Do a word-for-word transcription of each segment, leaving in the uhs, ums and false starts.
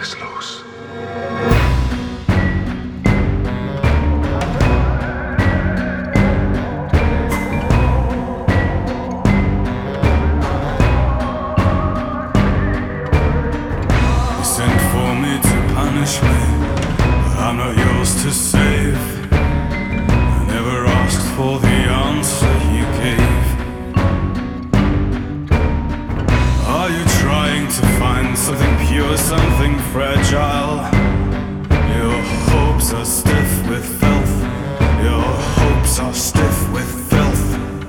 ist los? You sent for me to punish me, but I'm not yours to save. I never asked for the answer you gave. Are you trying to find something pure, something fragile? Your hopes are stiff with filth. Your hopes are stiff with filth.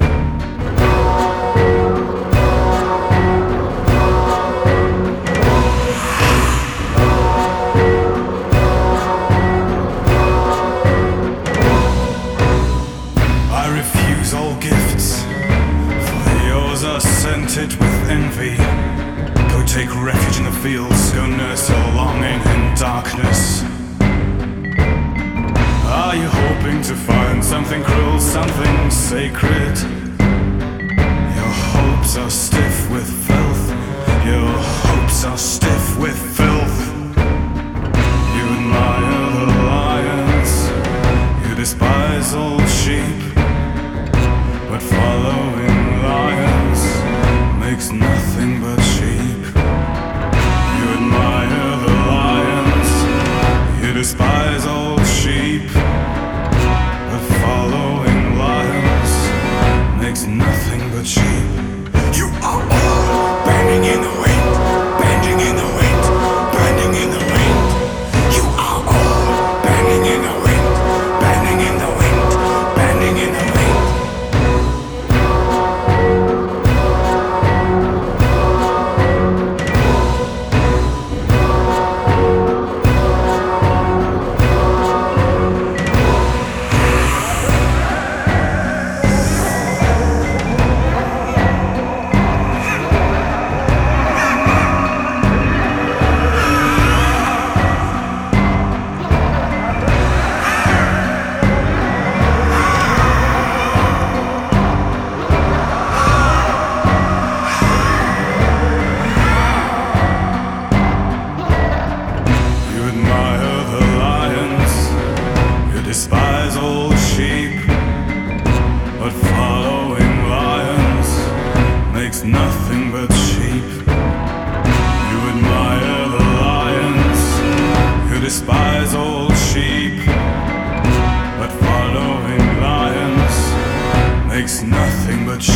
I refuse all gifts, for yours are scented with envy. Go take refuge in the fields, go nurse your longing in darkness. Are you hoping to find something cruel, something sacred? Your hopes are stiff with filth. Your hopes are stiff with filth. You admire the lions, you despise old sheep, but following lions makes nothing but sheep. You admire the lions, you despise old sheep, but following lions makes nothing but sheep. You are all bending in the wind, bending in the wind, bending in the wind. You are all bending in the wind, bending in the wind, bending in the wind. You admire the lions, you despise old sheep, but following lions makes nothing but sheep. You admire the lions, you despise old sheep, but following lions makes nothing but sheep.